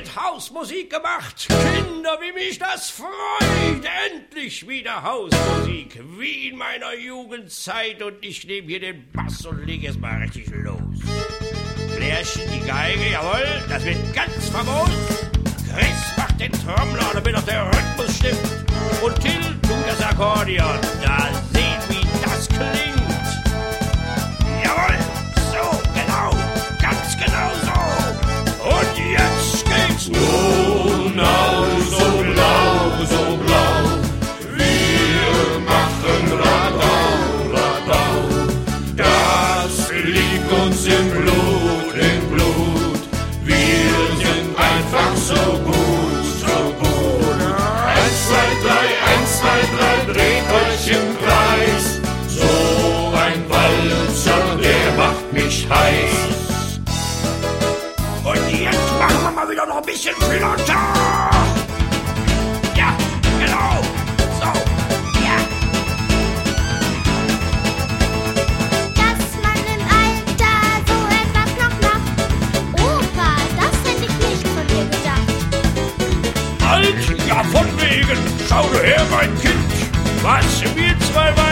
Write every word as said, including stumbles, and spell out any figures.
wird Hausmusik gemacht. Kinder, wie mich das freut. Endlich wieder Hausmusik, wie in meiner Jugendzeit. Und ich nehme hier den Bass und lege es mal richtig los. Klärchen, die Geige, jawohl, das wird ganz famos. Chris macht den Trommler, damit auch der Rhythmus stimmt. Und Till tut das Akkordeon. Da sehen, wie das klingt. Jawohl, so, genau, ganz genau so. Und jetzt geht's nun aus, so blau, so blau. Wir machen Radau, Radau. Das liegt uns im Blut, im Blut. Wir sind einfach so gut, so gut. Eins, zwei, drei, eins, zwei, drei, dreht euch im Kreis. So ein Walzer, der macht mich heiß. Und jetzt machen wir mal wieder noch ein bisschen flotter. Ja, genau. So, ja. Dass man im Alter so etwas noch macht. Opa, das hätte ich nicht von dir gedacht. Alt, ja von wegen. Schau her, mein Kind, was wir zwei